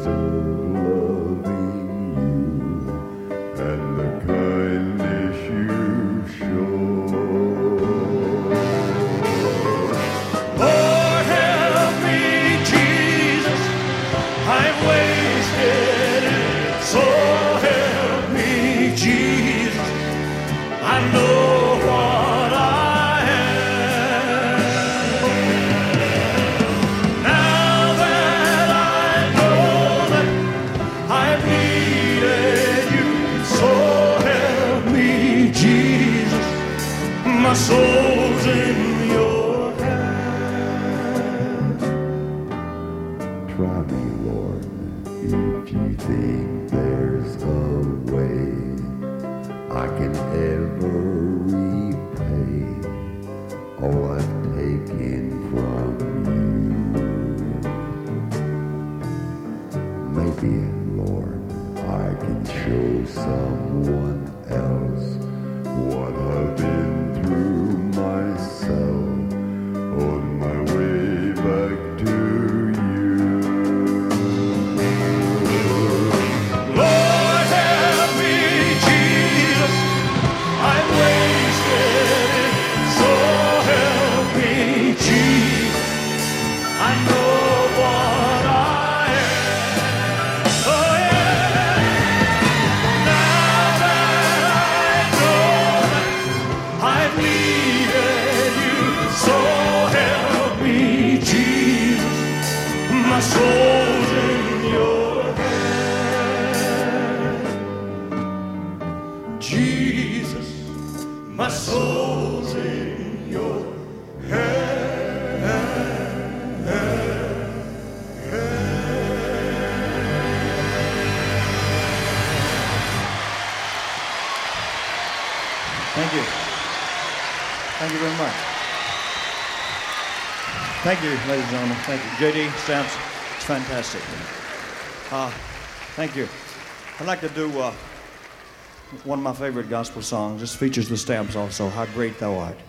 of loving you and the kindness you show. Lord, help me, Jesus, I'm wasted it. So help me, Jesus, I know what I am. Now that I know that I've needed you, so help me, Jesus, my soul's in your hands. Try me, Lord, if you think there's a way I can ever repay all I've taken from you. Maybe, Lord, I can show someone else what I've been through myself on my way back to you. Lord, help me, Jesus, I'm wasted it. So help me, Jesus, I know what I am. Oh yeah. Now that I know that I've needed you, so help me, Jesus, my soul's in your hands. Jesus, my soul's in your Thank you. Thank you very much. Thank you, ladies and gentlemen. Thank you. J.D. Stamps, it's fantastic. Thank you. I'd like to do one of my favorite gospel songs. This features the Stamps also, How Great Thou Art.